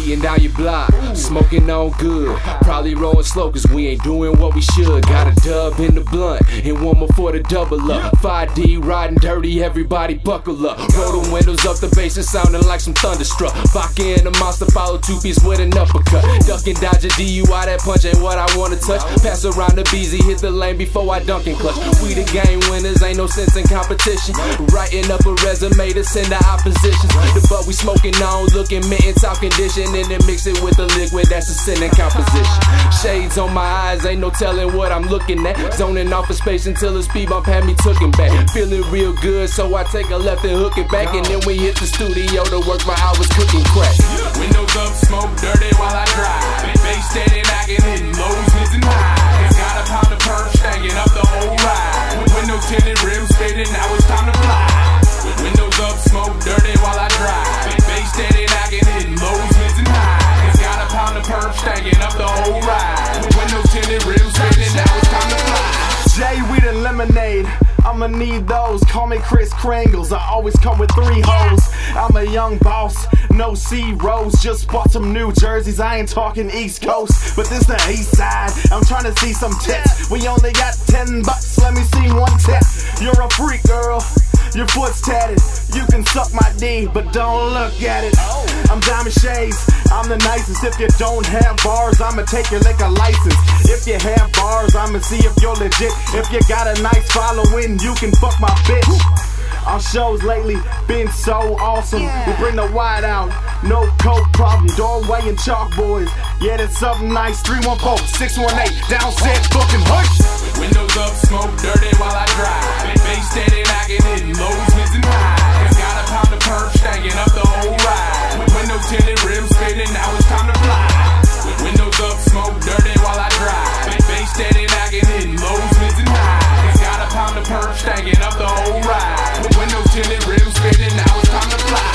beating down your block, smoking on good. Probably rolling slow cause we ain't doing what we should. Got a dub in the blunt and one more for the double up. 5D riding dirty, everybody buckle up. Roll the windows up, the bass is sounding like some thunderstruck. Vodka and a monster follow two-piece with an uppercut. Duck and dodge a DUI, that punch ain't what I wanna touch. Pass around the BZ, hit the lane before I dunk and clutch. We the game winners, ain't no sense in competition. Writing up a resume to send to oppositions. The butt we smoking on, looking mint and top condition. And then mix it with the liquid, that's a sin in composition. Shades on my eyes, ain't no telling what I'm looking at. Zoning off of space until the speed bump had me tookin' back. Feeling real good, so I take a left and hook it back. And then we hit the studio to work for hours cooking crack. Windows up, smoke dirty while I drive. Bass steady knocking, hitting lows, missing highs. Got a pound of perp, stanking up the whole ride. Windows tinted, rims faded, now it's time to fly. Windows up, smoke dirty while I drive. Bass steady knocking, hitting lows, missing highs. Got a pound of perp, stanking up the whole ride. Windows tinted, rims faded, now it's time to fly. Jay, weed and lemonade, I'ma need those. Call me Chris Kringles, I always come with 3 hoes. I'm a young boss, no C-Rose. Just bought some new jerseys, I ain't talking East Coast, but this the East Side. I'm trying to see some tits. We only got $10, let me see one tip. You're a freak, girl, your foot's tatted. You can suck my D, but don't look at it. I'm Diamond Shades, I'm the nicest. If you don't have bars, I'ma take your liquor license. If you have bars, I'ma see if you're legit. If you got a nice following, you can fuck my bitch. Our shows lately been so awesome. We bring the white out, no coke problem. Doorway and chalk boys, yeah, that's something nice. 314-618, down set, booking hush. Windows up, smoke dirty while I drive. Bass steady knocking, hitting lows, missing highs. Got a pound of perp, stanking up the whole ride. Windows tinted, rims faded, now it's time to fly. Windows up, smoke dirty while I drive. Bass steady knocking, hitting lows, missing highs. Got a pound of perp, stanking up the whole ride. Windows tinted, rims faded, now it's time to fly.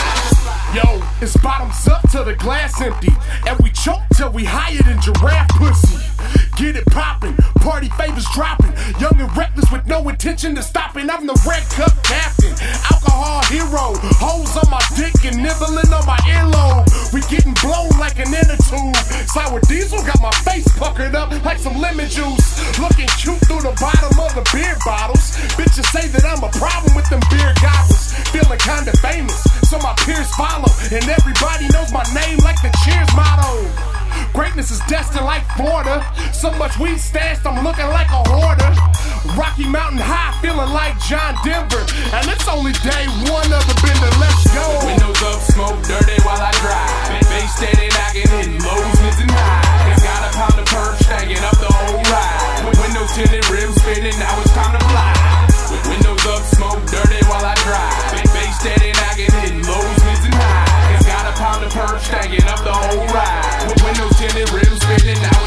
Yo, it's bottoms up till the glass empty, and we choke till we higher than giraffe pussy. Get it poppin', party favors dropping. Young and reckless with no intention to stopping. I'm the red cup captain, alcohol hero. Hoes on my dick and nibbling on my earlobe. We getting blown like an inner tube. Sour diesel got my face puckered up like some lemon juice. Looking cute through the bottom of the beer bottles. Bitches say that I'm a problem with them beer goggles. Feeling kinda famous, so my peers follow. And everybody knows my name like the Cheers motto. Greatness is destined like Florida. So much weed stashed, I'm looking like a hoarder. Rocky Mountain High, feeling like John Denver. And it's only day 1 of the bender, let's go. Windows up, smoke dirty while I drive. Bass steady knocking, hitting lows, missing highs. Got a pound of perp, stanking up the whole ride. Windows tinted, rims faded, now it's time to fly. Windows up, smoke dirty while I drive. Bass steady knocking, hitting lows, missing highs. Got a pound of perp, stanking up the whole ride. Windows tinted, rims faded, now